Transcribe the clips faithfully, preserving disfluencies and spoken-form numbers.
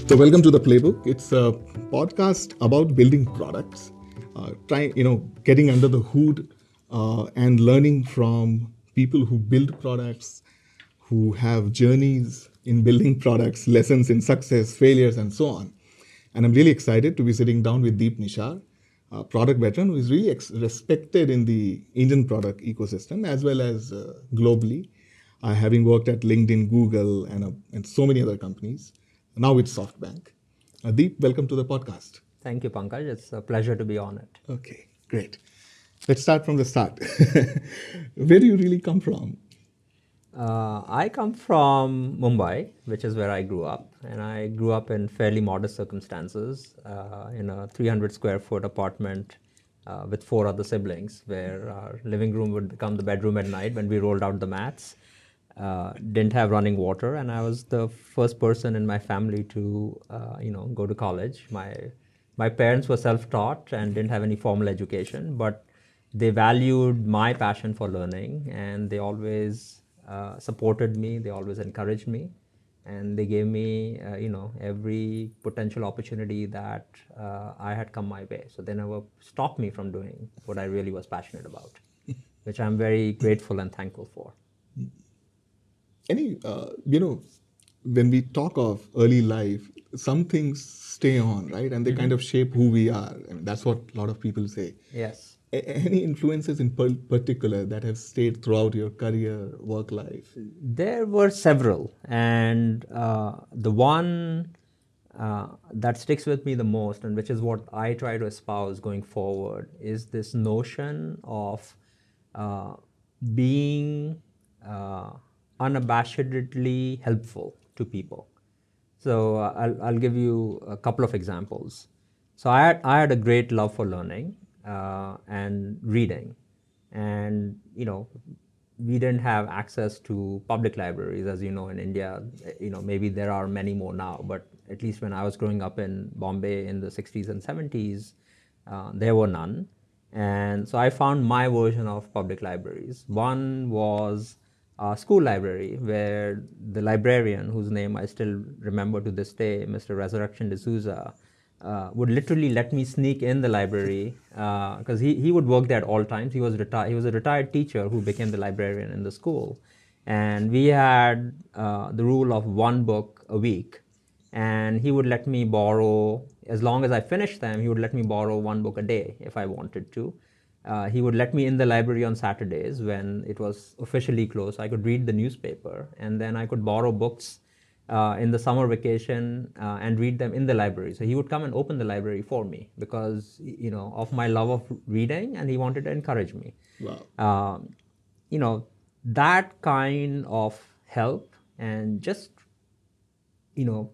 So, welcome to the Playbook. It's a podcast about building products, uh, trying, you know, getting under the hood uh, and learning from people who build products, who have journeys in building products, lessons in success, failures, and so on. And I'm really excited to be sitting down with Deep Nishar, a product veteran who is really ex- respected in the Indian product ecosystem as well as uh, globally, uh, having worked at LinkedIn, Google, and, uh, and so many other companies. Now with SoftBank. Uh, Deep, welcome to the podcast. Thank you, Pankaj. It's a pleasure to be on it. Okay, great. Let's start from the start. Where do you really come from? Uh, I come from Mumbai, which is where I grew up. And I grew up in fairly modest circumstances uh, in a three hundred square foot apartment uh, with four other siblings, where our living room would become the bedroom at night when we rolled out the mats. Uh, didn't have running water, and I was the first person in my family to, uh, you know, go to college. My my parents were self-taught and didn't have any formal education, but they valued my passion for learning, and they always uh, supported me. They always encouraged me, and they gave me, uh, you know, every potential opportunity that uh, I had come my way. So they never stopped me from doing what I really was passionate about, which I'm very grateful and thankful for. Any, uh, you know, when we talk of early life, some things stay on, right? And they mm-hmm. kind of shape who we are. I mean, that's what a lot of people say. Yes. A- any influences in per- particular that have stayed throughout your career, work life? There were several. And uh, the one uh, that sticks with me the most, and which is what I try to espouse going forward, is this notion of uh, being uh, unabashedly helpful to people. So uh, I'll, I'll give you a couple of examples. So I had, I had a great love for learning uh, and reading. And, you know, we didn't have access to public libraries, as you know, in India. You know, maybe there are many more now, but at least when I was growing up in Bombay in the sixties and seventies, uh, there were none. And so I found my version of public libraries. One was a school library where the librarian, whose name I still remember to this day, Mister Resurrection D'Souza, uh, would literally let me sneak in the library because uh, he, he would work there at all times. He was retired. He was a retired teacher who became the librarian in the school. And we had uh, the rule of one book a week. And he would let me borrow, as long as I finished them, he would let me borrow one book a day if I wanted to. Uh, he would let me in the library on Saturdays when it was officially closed. I could read the newspaper, and then I could borrow books uh, in the summer vacation uh, and read them in the library. So he would come and open the library for me because, you know, of my love of reading, and he wanted to encourage me. Wow. Um, you know, that kind of help and just, you know,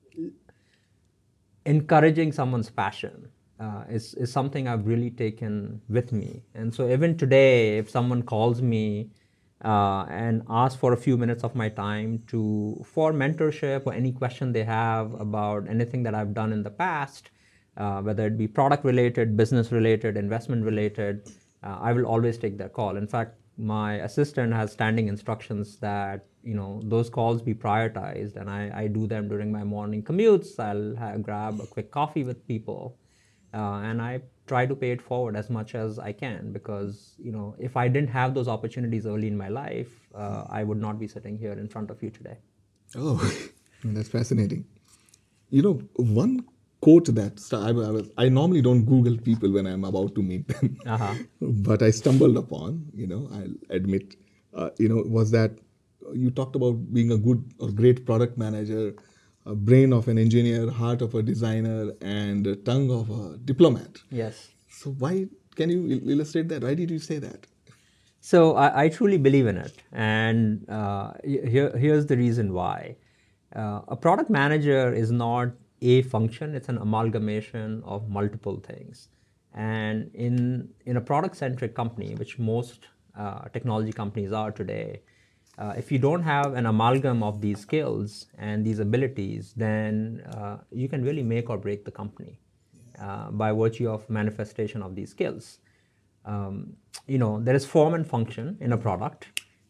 encouraging someone's passion uh, is, is something I've really taken with me. And so even today, if someone calls me uh, and asks for a few minutes of my time to for mentorship or any question they have about anything that I've done in the past, uh, whether it be product related, business related, investment related, uh, I will always take that call. In fact, my assistant has standing instructions that, you know, those calls be prioritized, and I, I do them during my morning commutes. I'll have, grab a quick coffee with people, uh, and I try to pay it forward as much as I can because, you know, if I didn't have those opportunities early in my life, uh, I would not be sitting here in front of you today. Oh, that's fascinating. You know, one quote that I, was, I normally don't Google people when I'm about to meet them, uh-huh. but I stumbled upon, you know, I'll admit, uh, you know, was that you talked about being a good or great product manager, a brain of an engineer, heart of a designer, and a tongue of a diplomat. Yes. So why, can you illustrate that? Why did you say that? So I, I truly believe in it. And uh, here, here's the reason why. Uh, a product manager is not a function, it's an amalgamation of multiple things. And in, in a product-centric company, which most uh, technology companies are today, uh, if you don't have an amalgam of these skills and these abilities, then uh, you can really make or break the company uh, by virtue of manifestation of these skills. Um, you know, there is form and function in a product,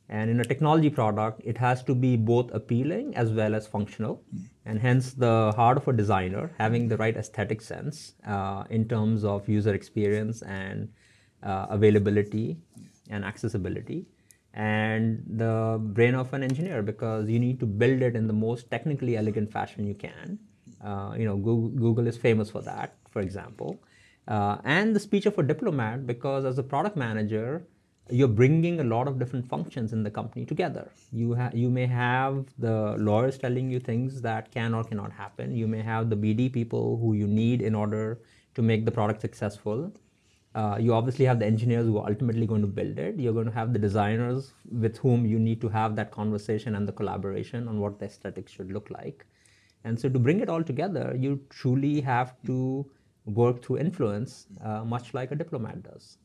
And in a technology product, it has to be both appealing as well as functional. Mm. And hence the heart of a designer, having the right aesthetic sense uh, in terms of user experience and uh, availability and accessibility. And the brain of an engineer, because you need to build it in the most technically elegant fashion you can. Uh, you know, Google, Google is famous for that, for example. Uh, and the speech of a diplomat, because as a product manager, you're bringing a lot of different functions in the company together. You, ha- you may have the lawyers telling you things that can or cannot happen. You may have the B D people who you need in order to make the product successful. Uh, you obviously have the engineers who are ultimately going to build it. You're going to have the designers with whom you need to have that conversation and the collaboration on what the aesthetics should look like. And so to bring it all together, you truly have to work through influence, uh, much like a diplomat does.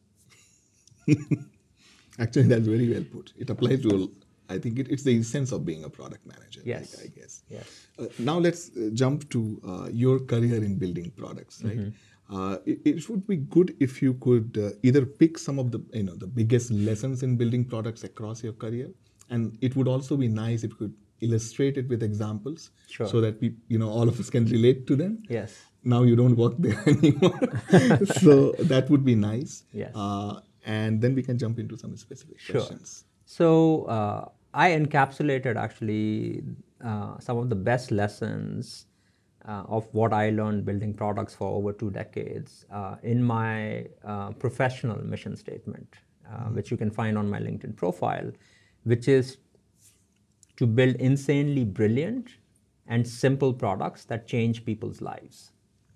Actually, that's very well put. It applies to, I think it, it's the essence of being a product manager, yes. I, I guess. Yes. Uh, now let's uh, jump to uh, your career in building products, right? Mm-hmm. Uh, it, it would be good if you could uh, either pick some of the, you know, the biggest lessons in building products across your career, and it would also be nice if you could illustrate it with examples, sure. so that we, you know, all of us can relate to them. Yes. Now you don't work there anymore, so that would be nice. Yes. Uh, and then we can jump into some specific sure. questions. So uh, I encapsulated actually uh, some of the best lessons uh, of what I learned building products for over two decades uh, in my uh, professional mission statement, uh, mm-hmm. which you can find on my LinkedIn profile, which is to build insanely brilliant and simple products that change people's lives.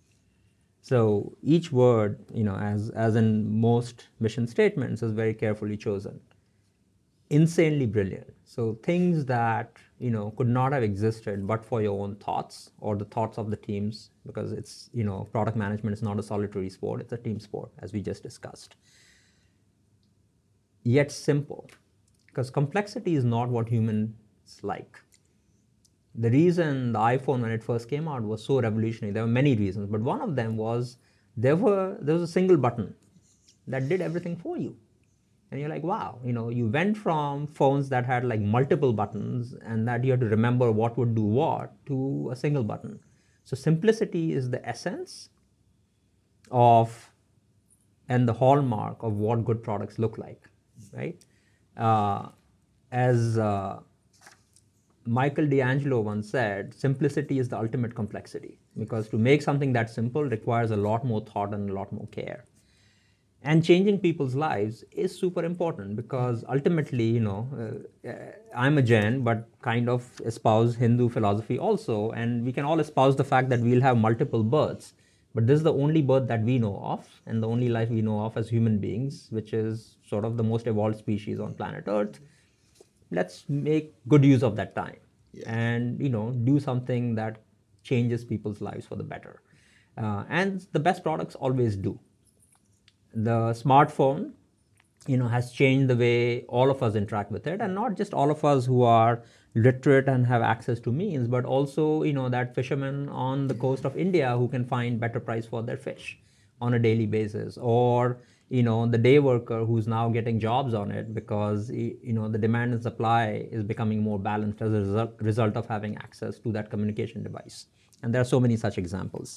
So each word, you know, as, as in most mission statements, is very carefully chosen. Insanely brilliant. So things that, you know, could not have existed but for your own thoughts or the thoughts of the teams, because it's, you know, product management is not a solitary sport, it's a team sport, as we just discussed. Yet simple, because complexity is not what humans like. The reason the iPhone, when it first came out, was so revolutionary, there were many reasons, but one of them was there were there was a single button that did everything for you. And you're like, wow, you know, you went from phones that had like multiple buttons and that you had to remember what would do what to a single button. So simplicity is the essence of and the hallmark of what good products look like, right? Uh, as uh, Michael D'Angelo once said, simplicity is the ultimate complexity, because to make something that simple requires a lot more thought and a lot more care. And changing people's lives is super important, because ultimately, you know, uh, I'm a Jain, but kind of espouse Hindu philosophy also, and we can all espouse the fact that we'll have multiple births, but this is the only birth that we know of, and the only life we know of as human beings, which is sort of the most evolved species on planet Earth. Let's make good use of that time, yeah. and, you know, do something that changes people's lives for the better. Uh, and the best products always do. The smartphone, you know, has changed the way all of us interact with it, and not just all of us who are literate and have access to means, but also, you know, that fisherman on the coast of India who can find better price for their fish on a daily basis, or, you know, the day worker who's now getting jobs on it because, you know, the demand and supply is becoming more balanced as a result, result of having access to that communication device. And there are so many such examples.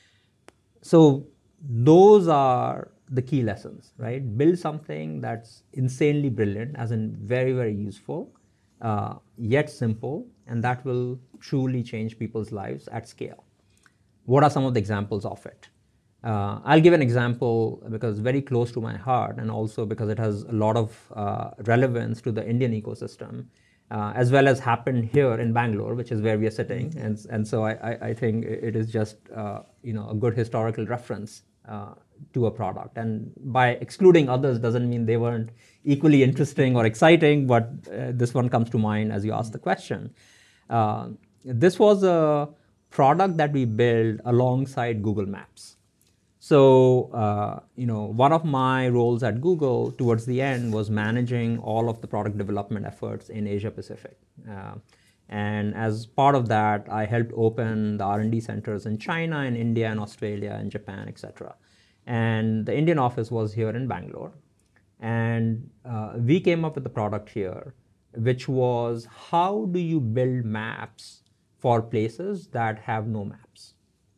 So those are the key lessons, right? Build something that's insanely brilliant, as in very, very useful, uh, yet simple, and that will truly change people's lives at scale. What are some of the examples of it? Uh, I'll give an example because it's very close to my heart, and also because it has a lot of uh, relevance to the Indian ecosystem, uh, as well as happened here in Bangalore, which is where we are sitting. And, and so I, I, I think it is just uh, you know, a good historical reference uh, to a product. And by excluding others doesn't mean they weren't equally interesting or exciting, but uh, this one comes to mind as you asked the question. Uh, this was a product that we built alongside Google Maps. So, uh, you know, one of my roles at Google towards the end was managing all of the product development efforts in Asia Pacific. Uh, and as part of that, I helped open the R and D centers in China, in India, and Australia, and Japan, et cetera. And the Indian office was here in Bangalore. And uh, we came up with the product here which was how do you build maps for places that have no maps?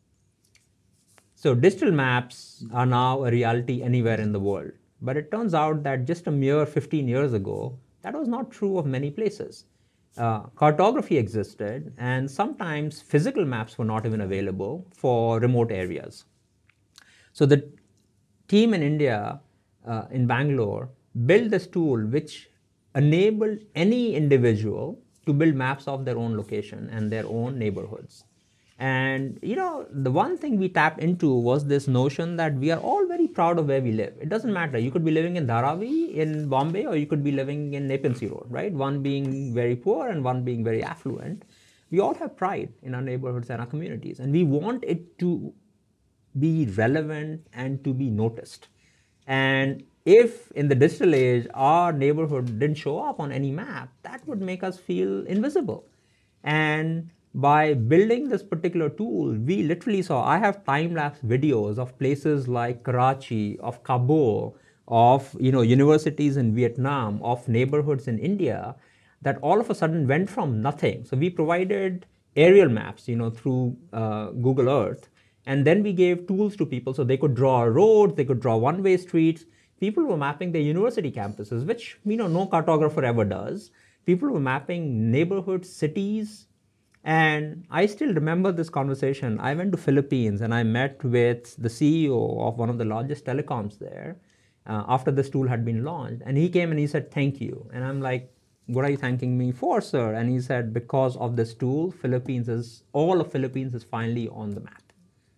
So digital maps are now a reality anywhere in the world. But it turns out that just a mere fifteen years ago, that was not true of many places. Uh, cartography existed, and sometimes physical maps were not even available for remote areas. So the team in India, uh, in Bangalore, built this tool which enabled any individual to build maps of their own location and their own neighborhoods. And you know, the one thing we tapped into was this notion that we are all very proud of where we live. It doesn't matter. You could be living in Dharavi in Bombay, or you could be living in Nepean Sea Road, right? One being very poor and one being very affluent. We all have pride in our neighborhoods and our communities, and we want it to be relevant and to be noticed. And if in the digital age our neighborhood didn't show up on any map, that would make us feel invisible. And by building this particular tool, we literally saw, I have time-lapse videos of places like Karachi, of Kabul, of you know universities in Vietnam, of neighborhoods in India, that all of a sudden went from nothing. So we provided aerial maps, you know, through uh, Google Earth, and then we gave tools to people so they could draw roads, they could draw one-way streets. People were mapping their university campuses, which you know no cartographer ever does. People were mapping neighborhoods, cities. And I still remember this conversation. I went to Philippines and I met with the C E O of one of the largest telecoms there uh, after this tool had been launched. And he came and he said, thank you. And I'm like, what are you thanking me for, sir? And he said, because of this tool, Philippines is, all of Philippines is finally on the map.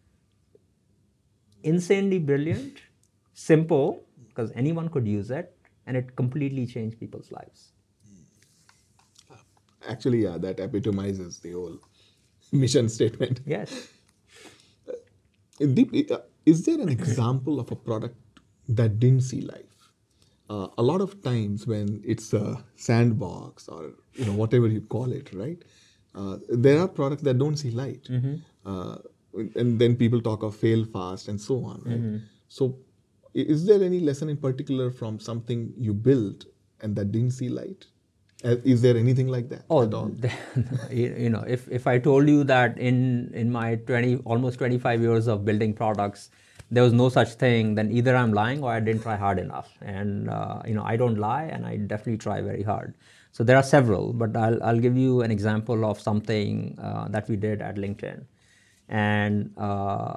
Insanely brilliant, simple, because anyone could use it, and it completely changed people's lives. Actually, yeah, that epitomizes the whole mission statement. Yes. Uh, Deep, uh, is there an example of a product that didn't see life? Uh, a lot of times when it's a sandbox or you know whatever you call it, right? Uh, there are products that don't see light, Mm-hmm. uh, and then people talk of fail fast and so on, right? Mm-hmm. So, i- is there any lesson in particular from something you built and that didn't see light? Uh, Is there anything like that Oh, at all? the- you you know, if, if I told you that in, in my twenty, almost twenty-five years of building products, there was no such thing, then either I'm lying or I didn't try hard enough. And, uh, you know, I don't lie and I definitely try very hard. So there are several, but I'll, I'll give you an example of something uh, that we did at LinkedIn. And, uh,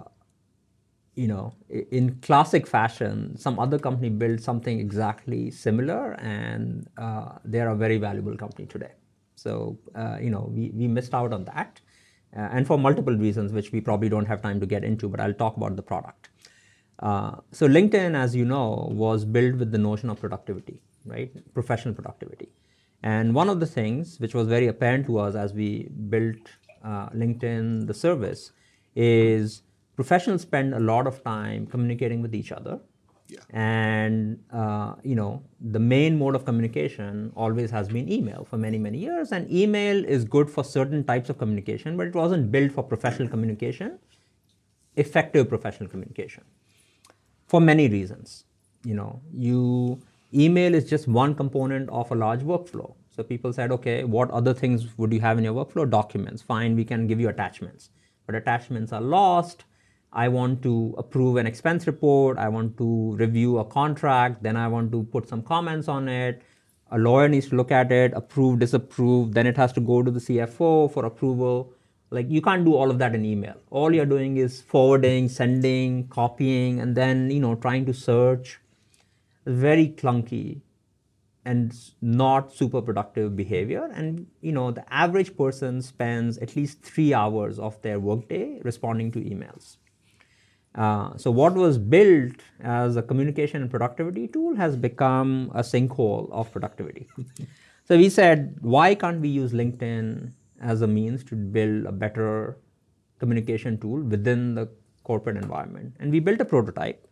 you know, i- in classic fashion, some other company built something exactly similar, and uh, they're a very valuable company today. So, uh, you know, we, we missed out on that, uh, and for multiple reasons, which we probably don't have time to get into, but I'll talk about the product. Uh, so LinkedIn, as you know, was built with the notion of productivity, right? Professional productivity. And one of the things which was very apparent to us as we built uh, LinkedIn, the service, is professionals spend a lot of time communicating with each other. Yeah. And, uh, you know, the main mode of communication always has been email for many, many years. And email is good for certain types of communication, but it wasn't built for professional communication, effective professional communication, for many reasons. You know, you email is just one component of a large workflow. So people said, okay, what other things would you have in your workflow? Documents. Fine, we can give you attachments. But attachments are lost. I want to approve an expense report. I want to review a contract. Then I want to put some comments on it. A lawyer needs to look at it, approve, disapprove. Then it has to go to the C F O for approval. Like, you can't do all of that in email. All you're doing is forwarding, sending, copying, and then, you know, trying to search. Very clunky and not super productive behavior. And, you know, the average person spends at least three hours of their workday responding to emails. Uh, so what was built as a communication and productivity tool has become a sinkhole of productivity. So we said, why can't we use LinkedIn as a means to build a better communication tool within the corporate environment? And we built a prototype,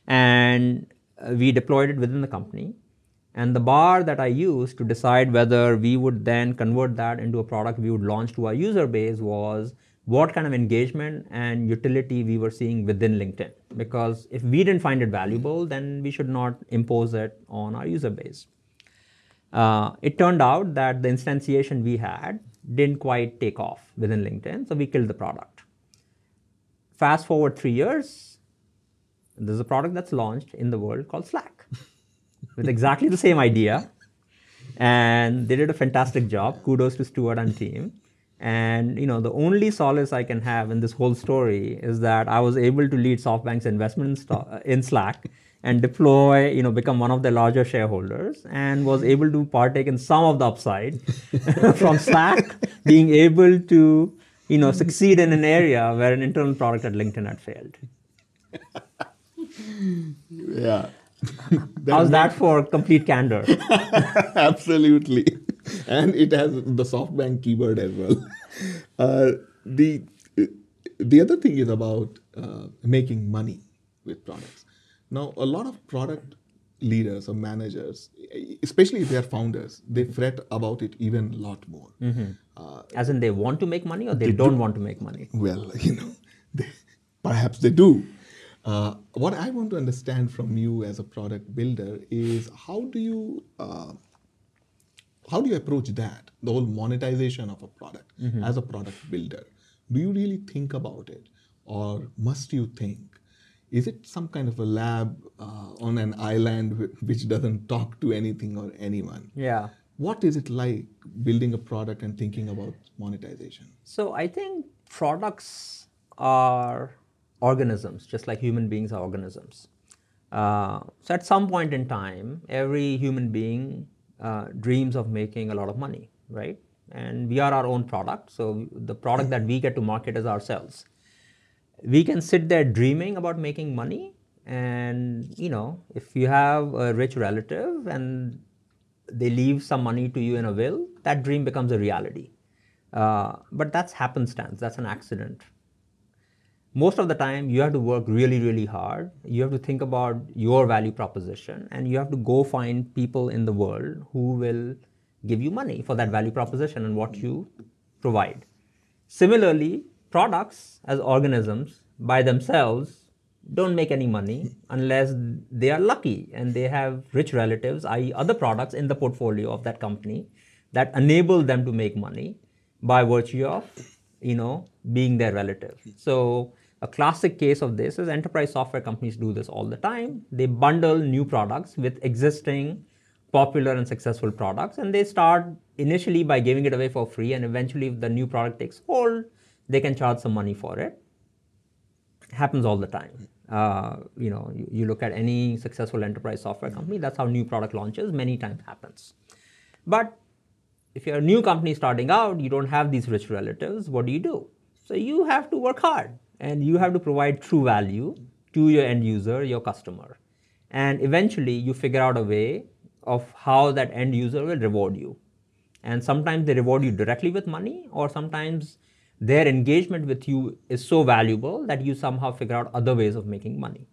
and uh, we deployed it within the company. And the bar that I used to decide whether we would then convert that into a product we would launch to our user base was what kind of engagement and utility we were seeing within LinkedIn. Because if we didn't find it valuable, then we should not impose it on our user base. Uh, it turned out that the instantiation we had didn't quite take off within LinkedIn, so we killed the product. Fast forward three years, there's a product that's launched in the world called Slack with exactly the same idea. And they did a fantastic job. Kudos to Stuart and team. And you know, the only solace I can have in this whole story is that I was able to lead SoftBank's investment in, sto- in Slack and deploy, you know, become one of their larger shareholders, and was able to partake in some of the upside from Slack being able to, you know, succeed in an area where an internal product at LinkedIn had failed. Yeah. How's that for complete candor? Absolutely. And it has the SoftBank keyword as well. Uh, the, the other thing is about uh, making money with products. Now, a lot of product leaders or managers, especially if they're founders, they fret about it even a lot more. Mm-hmm. Uh, As in they want to make money or they, they don't do, want to make money? Well, you know, they, perhaps they do. Uh, what I want to understand from you as a product builder is how do you uh, how do you approach that, the whole monetization of a product mm-hmm. as a product builder? Do you really think about it, or must you think? Is it some kind of a lab uh, on an island which doesn't talk to anything or anyone? Yeah. What is it like building a product and thinking about monetization? So I think products are organisms, just like human beings are organisms. Uh, so at some point in time, every human being uh, dreams of making a lot of money, right? And we are our own product. So the product that we get to market is ourselves. We can sit there dreaming about making money, and you know, if you have a rich relative and they leave some money to you in a will, that dream becomes a reality. Uh, but that's happenstance, that's an accident. Most of the time, you have to work really, really hard. You have to think about your value proposition, and you have to go find people in the world who will give you money for that value proposition and what you provide. Similarly, products as organisms by themselves don't make any money unless they are lucky and they have rich relatives, that is other products in the portfolio of that company that enable them to make money by virtue of, you know, being their relative. So a classic case of this is enterprise software companies do this all the time. They bundle new products with existing popular and successful products, and they start initially by giving it away for free, and eventually if the new product takes hold, they can charge some money for it. Happens all the time. Uh, you know, you, you look at any successful enterprise software company, that's how new product launches many times happens. But if you're a new company starting out, you don't have these rich relatives, what do you do? So you have to work hard, and you have to provide true value to your end user, your customer. And eventually you figure out a way of how that end user will reward you. And sometimes they reward you directly with money, or sometimes their engagement with you is so valuable that you somehow figure out other ways of making money.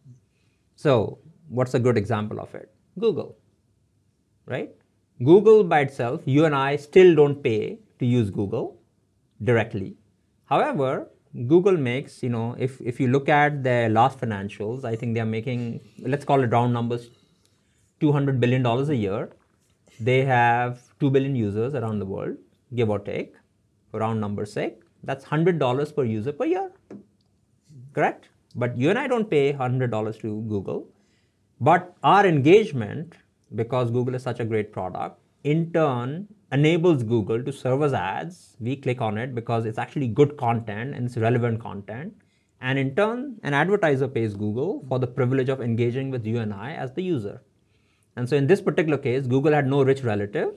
So what's a good example of it? Google, right? Google by itself, you and I still don't pay to use Google directly. However, Google makes, you know, if, if you look at their last financials, I think they're making, let's call it round numbers, two hundred billion dollars a year. They have two billion users around the world, give or take, for round number's sake. That's one hundred dollars per user per year, correct? But you and I don't pay one hundred dollars to Google. But our engagement, because Google is such a great product, in turn enables Google to serve us ads. We click on it because it's actually good content and it's relevant content. And in turn, an advertiser pays Google for the privilege of engaging with you and I as the user. And so in this particular case, Google had no rich relative.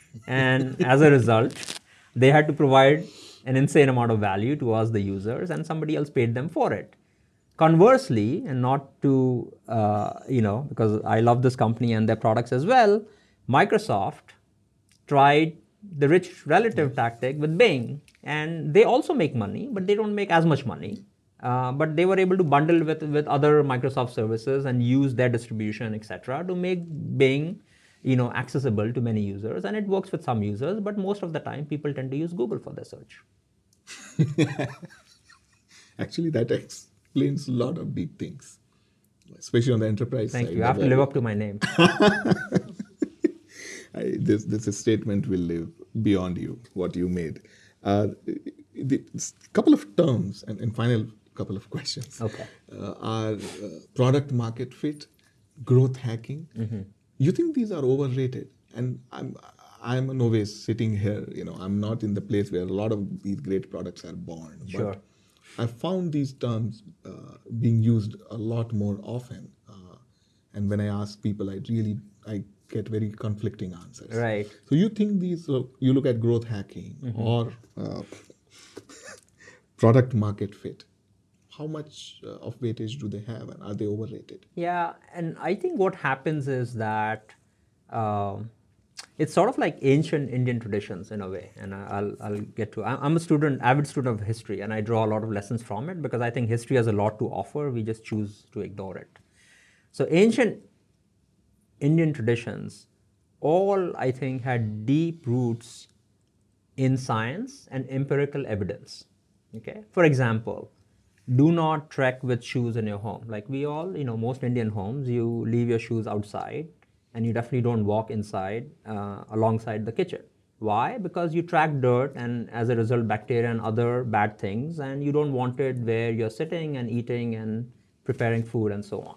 And as a result, they had to provide an insane amount of value to us, the users, and somebody else paid them for it. Conversely, and not to, uh, you know, because I love this company and their products as well, Microsoft tried the rich relative tactic with Bing. And they also make money, but they don't make as much money. Uh, but they were able to bundle with, with other Microsoft services and use their distribution, et cetera, to make Bing, you know, accessible to many users. And it works with some users, but most of the time, people tend to use Google for their search. Actually, that explains a lot of big things, especially on the enterprise Thank side. you. I have to live up to my name. I, this this statement will live beyond you, what you made. Uh, the couple of terms and, and final couple of questions Okay. uh, are uh, product market fit, growth hacking. Mm-hmm. You think these are overrated? And I'm I'm a novice sitting here. You know, I'm not in the place where a lot of these great products are born. Sure. But I found these terms uh, being used a lot more often. Uh, and when I ask people, I really I get very conflicting answers. Right. So you think these? Uh, you look at growth hacking mm-hmm. or uh, product market fit. How much uh, of weightage do they have, and are they overrated? Yeah, and I think what happens is that um, it's sort of like ancient Indian traditions in a way, and I'll I'll get to. I'm a student, avid student of history, and I draw a lot of lessons from it because I think history has a lot to offer. We just choose to ignore it. So ancient Indian traditions, all I think had deep roots in science and empirical evidence. Okay, for example, do not trek with shoes in your home. Like we all, you know, most Indian homes, you leave your shoes outside and you definitely don't walk inside uh, alongside the kitchen. Why? Because you track dirt and as a result bacteria and other bad things, and you don't want it where you're sitting and eating and preparing food and so on.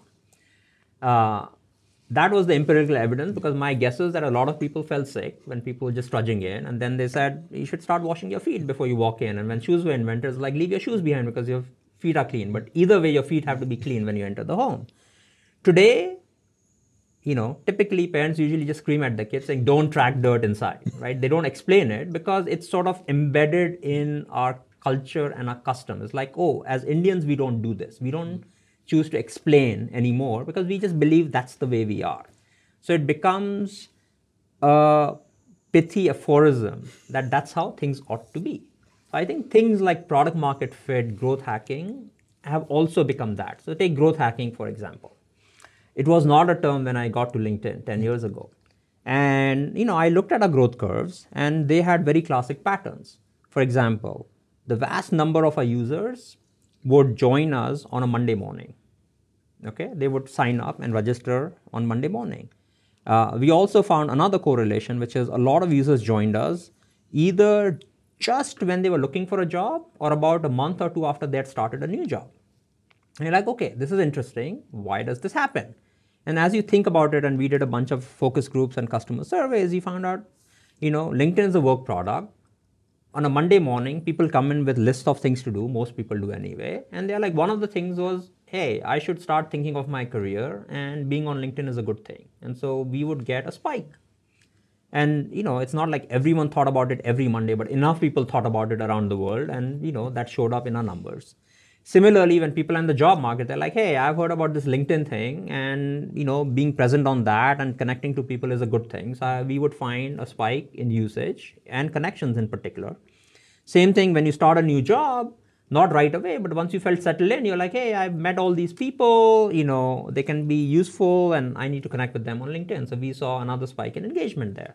Uh, that was the empirical evidence, because my guess is that a lot of people felt sick when people were just trudging in, and then they said you should start washing your feet before you walk in. And when shoes were invented, it's like leave your shoes behind because your feet are clean. But either way, your feet have to be clean when you enter the home. Today, you know, typically parents usually just scream at the kids saying don't track dirt inside, right? They don't explain it because it's sort of embedded in our culture and our custom. It's like, oh, as Indians, we don't do this. We don't choose to explain anymore because we just believe that's the way we are. So it becomes a pithy aphorism that that's how things ought to be. I think things like product market fit, growth hacking have also become that. So take growth hacking, for example. It was not a term when I got to LinkedIn ten years ago. And, you know, I looked at our growth curves and they had very classic patterns. For example, the vast number of our users would join us on a Monday morning. Okay, they would sign up and register on Monday morning. Uh, we also found another correlation, which is a lot of users joined us either just when they were looking for a job or about a month or two after they had started a new job. And you're like, okay, this is interesting. Why does this happen? And as you think about it, and we did a bunch of focus groups and customer surveys, you found out, you know, LinkedIn is a work product. On a Monday morning, people come in with lists of things to do. Most people do anyway. And they're like, one of the things was, hey, I should start thinking of my career, and being on LinkedIn is a good thing. And so we would get a spike. And, you know, it's not like everyone thought about it every Monday, but enough people thought about it around the world. And, you know, that showed up in our numbers. Similarly, when people are in the job market, they're like, hey, I've heard about this LinkedIn thing, and, you know, being present on that and connecting to people is a good thing. So we would find a spike in usage and connections in particular. Same thing when you start a new job, not right away, but once you felt settled in, you're like, hey, I've met all these people, you know, they can be useful and I need to connect with them on LinkedIn. So we saw another spike in engagement there.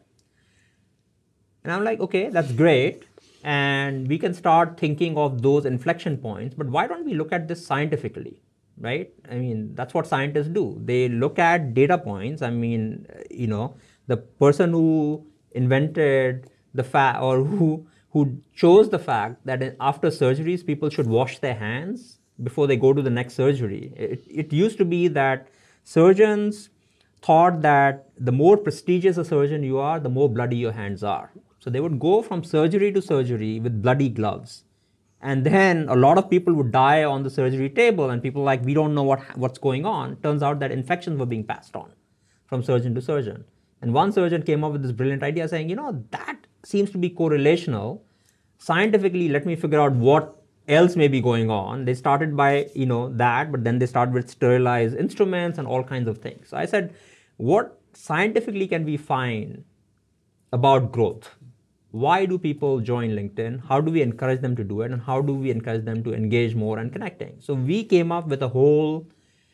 And I'm like, okay, that's great. And we can start thinking of those inflection points, but why don't we look at this scientifically, right? I mean, that's what scientists do. They look at data points. I mean, you know, the person who invented the fact, or who who chose the fact that after surgeries, people should wash their hands before they go to the next surgery. It, it used to be that surgeons thought that the more prestigious a surgeon you are, the more bloody your hands are. So they would go from surgery to surgery with bloody gloves. And then a lot of people would die on the surgery table, and people like, we don't know what what's going on. Turns out that infections were being passed on from surgeon to surgeon. And one surgeon came up with this brilliant idea saying, you know, that seems to be correlational. Scientifically, let me figure out what else may be going on. They started by, you know, that, but then they started with sterilized instruments and all kinds of things. So I said, what scientifically can we find about growth? Why do people join LinkedIn? How do we encourage them to do it? And how do we encourage them to engage more and connecting? So we came up with a whole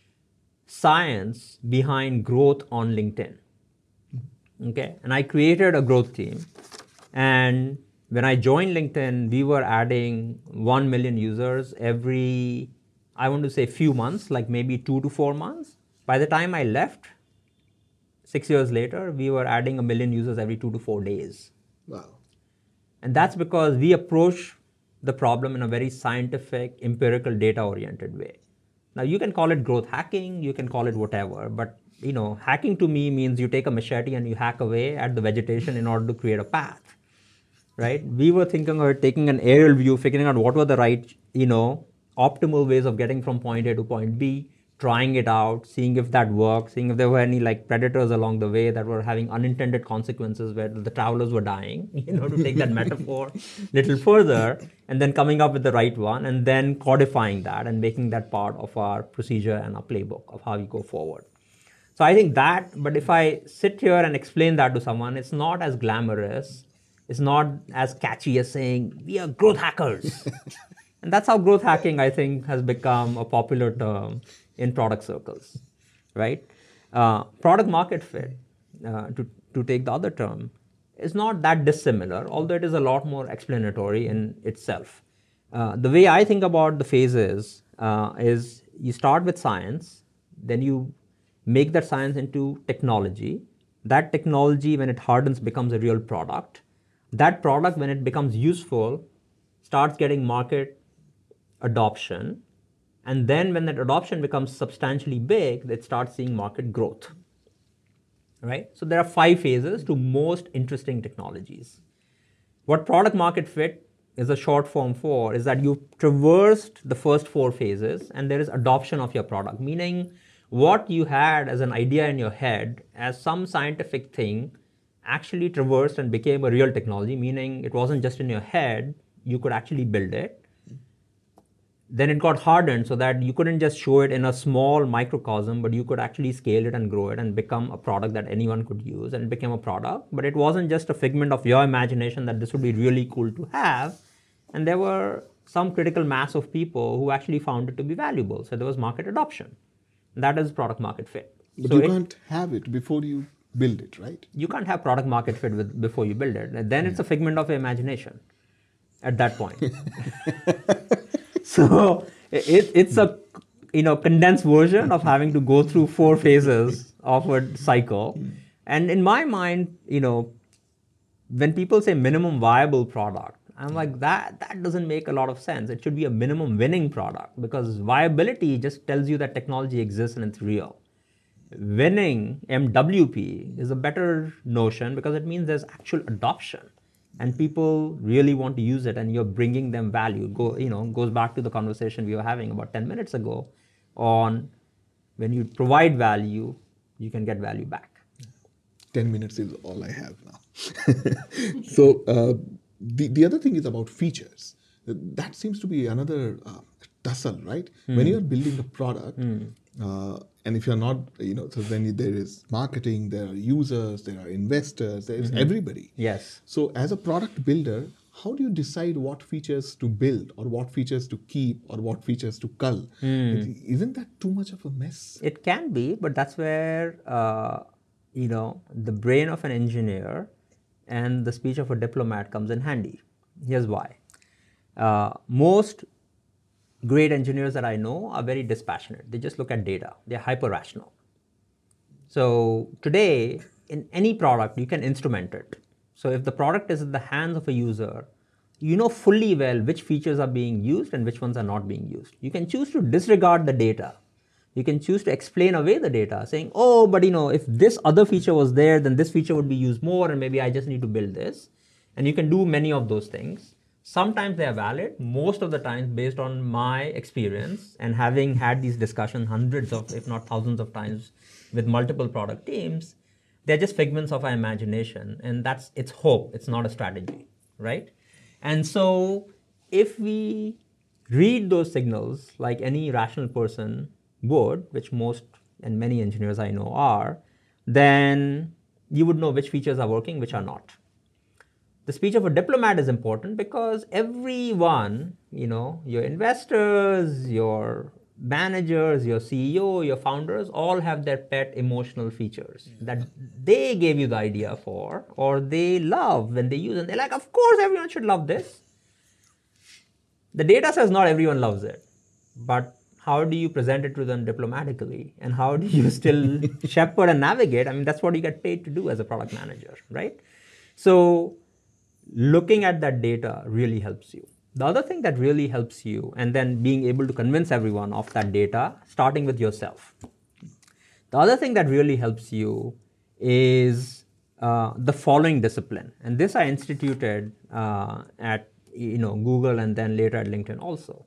science behind growth on LinkedIn. Okay, and I created a growth team. And when I joined LinkedIn, we were adding one million users every, I want to say few months, like maybe two to four months. By the time I left, six years later, we were adding a million users every two to four days. Wow. And that's because we approach the problem in a very scientific, empirical, data-oriented way. Now, you can call it growth hacking, you can call it whatever, but you know, hacking to me means you take a machete and you hack away at the vegetation in order to create a path, right? We were thinking of taking an aerial view, figuring out what were the right, you know, optimal ways of getting from point A to point B, trying it out, seeing if that worked, seeing if there were any like predators along the way that were having unintended consequences where the travelers were dying, you know, to take that metaphor a little further, and then coming up with the right one, and then codifying that and making that part of our procedure and our playbook of how we go forward. So I think that, but if I sit here and explain that to someone, it's not as glamorous, it's not as catchy as saying, we are growth hackers. And that's how growth hacking, I think, has become a popular term in product circles, right? Uh, product market fit, uh, to, to take the other term, is not that dissimilar, although it is a lot more explanatory in itself. Uh, the way I think about the phases uh, is you start with science, then you make that science into technology. That technology, when it hardens, becomes a real product. That product, when it becomes useful, starts getting market adoption. And then when that adoption becomes substantially big, it starts seeing market growth, right? So there are five phases to most interesting technologies. What product market fit is a short form for is that you've traversed the first four phases and there is adoption of your product, meaning what you had as an idea in your head as some scientific thing actually traversed and became a real technology, meaning it wasn't just in your head, you could actually build it. Then it got hardened so that you couldn't just show it in a small microcosm, but you could actually scale it and grow it and become a product that anyone could use, and it became a product. But it wasn't just a figment of your imagination that this would be really cool to have. And there were some critical mass of people who actually found it to be valuable. So there was market adoption. That is product market fit. But so you it, can't have it before you build it, right? You can't have product market fit with, before you build it. And then it's a figment of your imagination at that point. So it, it's a you know condensed version of having to go through four phases of a cycle. And in my mind, you know, when people say minimum viable product, I'm like, that that doesn't make a lot of sense. It should be a minimum winning product, because viability just tells you that technology exists and it's real. Winning, M W P, is a better notion because it means there's actual adoption and people really want to use it and you're bringing them value. Go, you know, goes back to the conversation we were having about ten minutes ago on when you provide value, you can get value back. ten minutes is all I have now. So uh, the, the other thing is about features. That seems to be another uh, tussle, right? Mm. When you're building a product, mm. uh, and if you're not, you know, so then there is marketing, there are users, there are investors, there is mm-hmm. everybody. Yes. So as a product builder, how do you decide what features to build or what features to keep or what features to cull? Mm. Isn't that too much of a mess? It can be, but that's where, uh, you know, the brain of an engineer and the speech of a diplomat comes in handy. Here's why. Uh, most great engineers that I know are very dispassionate. They just look at data. They're hyper-rational. So today, in any product, you can instrument it. So if the product is in the hands of a user, you know fully well which features are being used and which ones are not being used. You can choose to disregard the data. You can choose to explain away the data, saying, oh, but you know, if this other feature was there, then this feature would be used more, and maybe I just need to build this. And you can do many of those things. Sometimes they are valid. Most of the times, based on my experience and having had these discussions hundreds of, if not thousands of times with multiple product teams, they're just figments of our imagination. And that's, it's hope. It's not a strategy, right? And so if we read those signals like any rational person would, which most and many engineers I know are, then you would know which features are working, which are not. The speech of a diplomat is important because everyone, you know, your investors, your managers, your C E O, your founders, all have their pet emotional features that they gave you the idea for, or they love when they use it. They're like, of course, everyone should love this. The data says not everyone loves it, but how do you present it to them diplomatically? And how do you still shepherd and navigate? I mean, that's what you get paid to do as a product manager, right? So looking at that data really helps you. The other thing that really helps you, and then being able to convince everyone of that data, starting with yourself. The other thing that really helps you is uh, the following discipline. And this I instituted uh, at you know, Google and then later at LinkedIn also.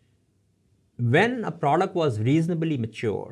When a product was reasonably mature,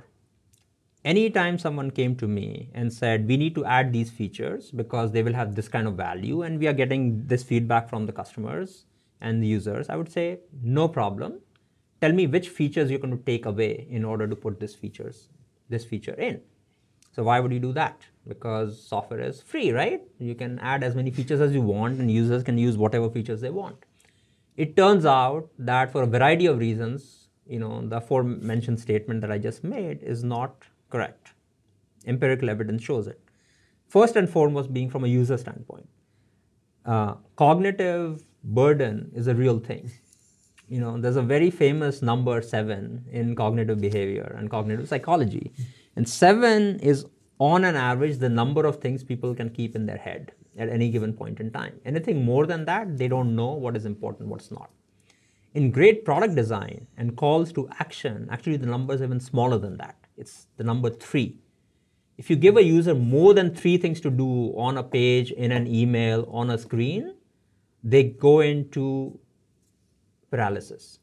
anytime someone came to me and said, we need to add these features because they will have this kind of value and we are getting this feedback from the customers and the users, I would say, no problem. Tell me which features you're going to take away in order to put this features, this feature in. So why would you do that? Because software is free, right? You can add as many features as you want and users can use whatever features they want. It turns out that for a variety of reasons, you know, the aforementioned statement that I just made is not correct. Empirical evidence shows it. First and foremost being from a user standpoint. Uh, cognitive burden is a real thing. You know, there's a very famous number seven in cognitive behavior and cognitive psychology. And seven is on an average the number of things people can keep in their head at any given point in time. Anything more than that, they don't know what is important, what's not. In great product design and calls to action, actually the number is even smaller than that. It's the number three. If you give a user more than three things to do on a page, in an email, on a screen, they go into paralysis.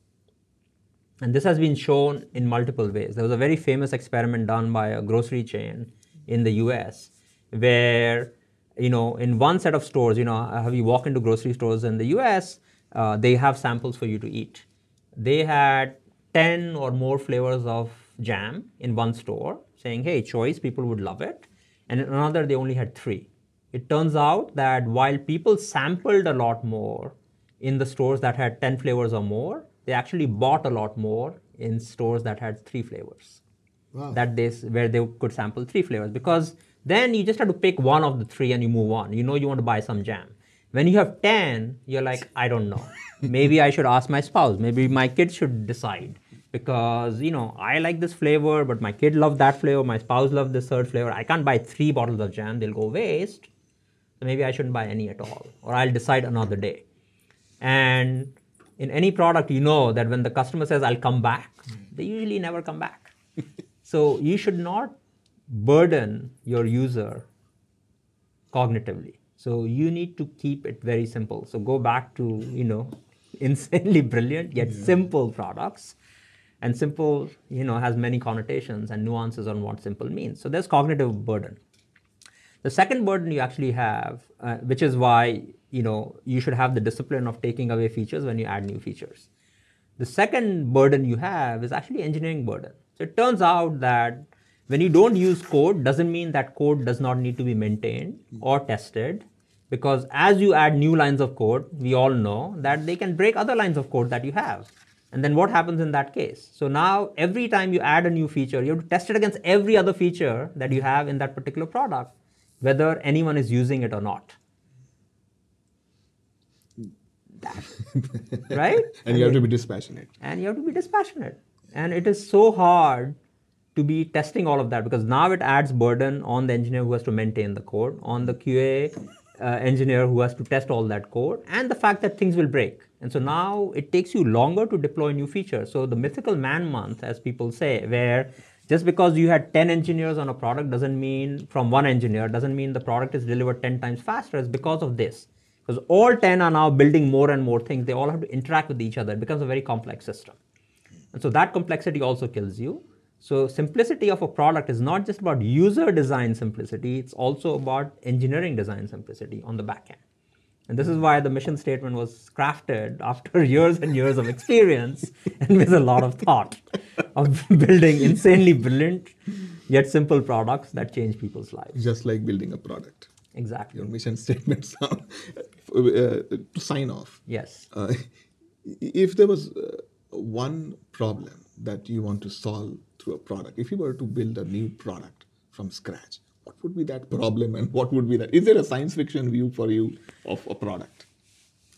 And this has been shown in multiple ways. There was a very famous experiment done by a grocery chain in the U S where, you know, in one set of stores, you know, have you walk into grocery stores in the U S, uh, they have samples for you to eat. They had ten or more flavors of jam in one store saying, hey, choice, people would love it. And in another, they only had three. It turns out that while people sampled a lot more in the stores that had ten flavors or more, they actually bought a lot more in stores that had three flavors. Wow. That they, where they could sample three flavors. Because then you just have to pick one of the three and you move on. You know you want to buy some jam. When you have ten, you're like, I don't know. Maybe I should ask my spouse. Maybe my kids should decide. Because, you know, I like this flavor, but my kid loved that flavor. My spouse loved this third flavor. I can't buy three bottles of jam. They'll go waste. So maybe I shouldn't buy any at all. Or I'll decide another day. And in any product, you know that when the customer says, I'll come back, they usually never come back. So you should not burden your user cognitively. So you need to keep it very simple. So go back to, you know, insanely brilliant yet yeah. simple products. And simple, you know, has many connotations and nuances on what simple means. So there's cognitive burden. The second burden you actually have, uh, which is why, you know, you should have the discipline of taking away features when you add new features. The second burden you have is actually engineering burden. So it turns out that when you don't use code, doesn't mean that code does not need to be maintained or tested. Because as you add new lines of code, we all know that they can break other lines of code that you have. And then what happens in that case? So now every time you add a new feature, you have to test it against every other feature that you have in that particular product, whether anyone is using it or not. That, right? And you have to be dispassionate. And you have to be dispassionate. And it is so hard to be testing all of that because now it adds burden on the engineer who has to maintain the code, on the Q A uh, engineer who has to test all that code, and the fact that things will break. And so now it takes you longer to deploy new features. So the mythical man month, as people say, where just because you had ten engineers on a product doesn't mean, from one engineer, doesn't mean the product is delivered ten times faster. It's because of this. Because all ten are now building more and more things. They all have to interact with each other. It becomes a very complex system. And so that complexity also kills you. So simplicity of a product is not just about user design simplicity. It's also about engineering design simplicity on the back end. And this is why the mission statement was crafted after years and years of experience and with a lot of thought of building insanely brilliant yet simple products that change people's lives. Just like building a product. Exactly. Your mission statement sound, uh, to sign off. Yes. Uh, if there was uh, one problem that you want to solve through a product, if you were to build a new product from scratch, what would be that problem and what would be that? Is there a science fiction view for you of a product?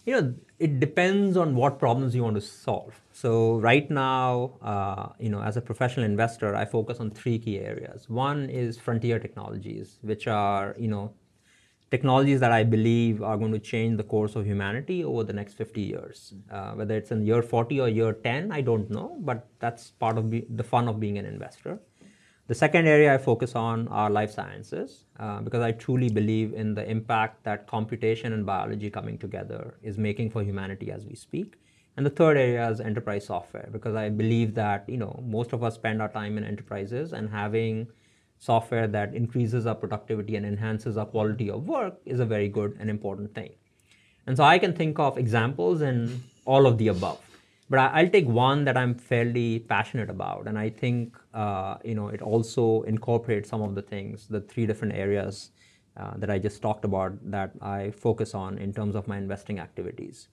You know, it depends on what problems you want to solve. So right now, uh, you know, as a professional investor, I focus on three key areas. One is frontier technologies, which are, you know, technologies that I believe are going to change the course of humanity over the next fifty years. Uh, whether it's in year forty or year ten, I don't know, but that's part of be- the fun of being an investor. The second area I focus on are life sciences, uh, because I truly believe in the impact that computation and biology coming together is making for humanity as we speak. And the third area is enterprise software, because I believe that, you know, most of us spend our time in enterprises, and having software that increases our productivity and enhances our quality of work is a very good and important thing. And so I can think of examples in all of the above. But I'll take one that I'm fairly passionate about, and I think uh, you know it also incorporates some of the things, the three different areas uh, that I just talked about that I focus on in terms of my investing activities,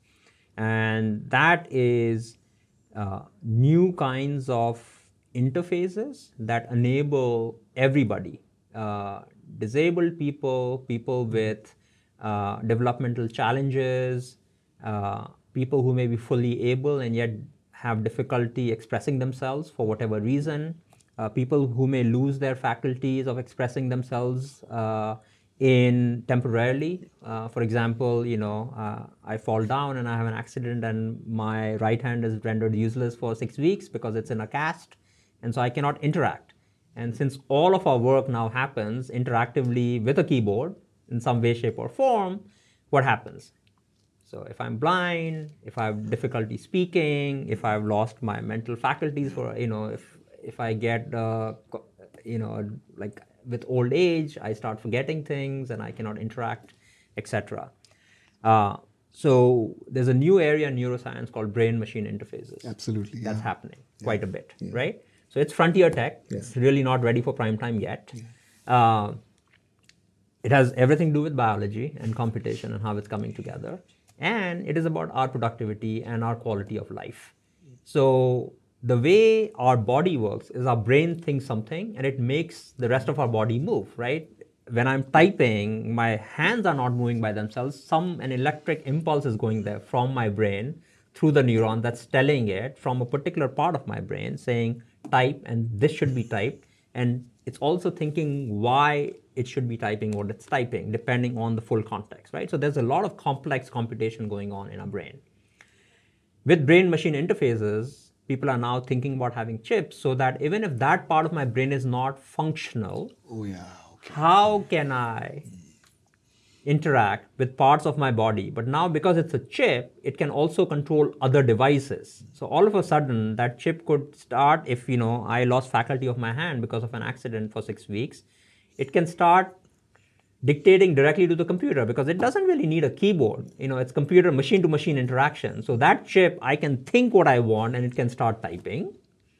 and that is uh, new kinds of interfaces that enable everybody, uh, disabled people, people with uh, developmental challenges, uh, people who may be fully able and yet have difficulty expressing themselves for whatever reason, uh, people who may lose their faculties of expressing themselves uh, in temporarily. Uh, for example, you know, uh, I fall down and I have an accident and my right hand is rendered useless for six weeks because it's in a cast, and so I cannot interact. And since all of our work now happens interactively with a keyboard in some way, shape, or form, what happens? So if I'm blind, if I have difficulty speaking, if I've lost my mental faculties for, you know, if if I get, uh, you know, like with old age, I start forgetting things and I cannot interact, et cetera. Uh, so there's a new area in neuroscience called brain-machine interfaces. Absolutely, yeah. That's happening yeah. quite a bit, yeah. right? So it's frontier tech. Yes. It's really not ready for prime time yet. Yeah. Uh, it has everything to do with biology and computation and how it's coming together. And it is about our productivity and our quality of life. So the way our body works is our brain thinks something and it makes the rest of our body move, right? When I'm typing, my hands are not moving by themselves. Some an electric impulse is going there from my brain through the neuron that's telling it from a particular part of my brain saying type, and this should be typed. And it's also thinking why it should be typing what it's typing, depending on the full context, right? So there's a lot of complex computation going on in our brain. With brain-machine interfaces, people are now thinking about having chips so that even if that part of my brain is not functional, oh yeah, okay. how can I interact with parts of my body? But now because it's a chip, it can also control other devices. So all of a sudden, that chip could start, if you know I lost faculty of my hand because of an accident for six weeks, it can start dictating directly to the computer because it doesn't really need a keyboard. You know, it's computer machine-to-machine interaction. So that chip, I can think what I want and it can start typing.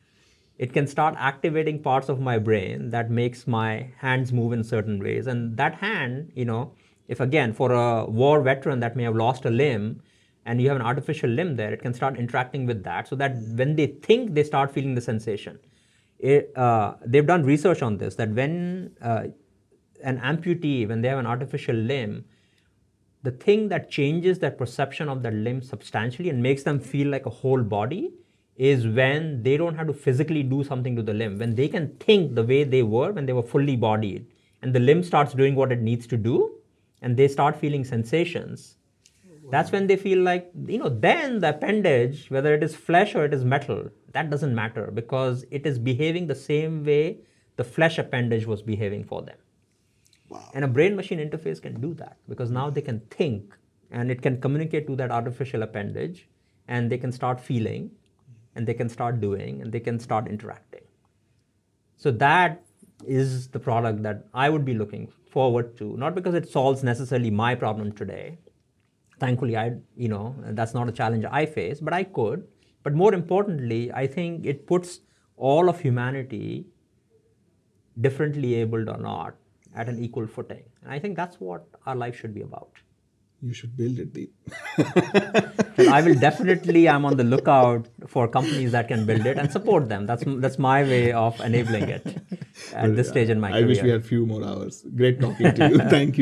It can start activating parts of my brain that makes my hands move in certain ways. And that hand, you know, if again, for a war veteran that may have lost a limb and you have an artificial limb there, it can start interacting with that so that when they think, they start feeling the sensation. It, uh, they've done research on this, that when uh, an amputee, when they have an artificial limb, the thing that changes their perception of that limb substantially and makes them feel like a whole body is when they don't have to physically do something to the limb, when they can think the way they were when they were fully bodied, and the limb starts doing what it needs to do, and they start feeling sensations. Wow. That's when they feel like, you know, then the appendage, whether it is flesh or it is metal, that doesn't matter because it is behaving the same way the flesh appendage was behaving for them. Wow. And a brain-machine interface can do that because now they can think and it can communicate to that artificial appendage and they can start feeling and they can start doing and they can start interacting. So that is the product that I would be looking forward to, not because it solves necessarily my problem today. Thankfully, I, you know, that's not a challenge I face, but I could. But more importantly, I think it puts all of humanity, differently abled or not, at an equal footing. And I think that's what our life should be about. You should build it, Deep. Well, I will definitely, I'm on the lookout for companies that can build it and support them. That's that's my way of enabling it at Well, this stage in my I career. wish we had a few more hours. Great talking to you. Thank you.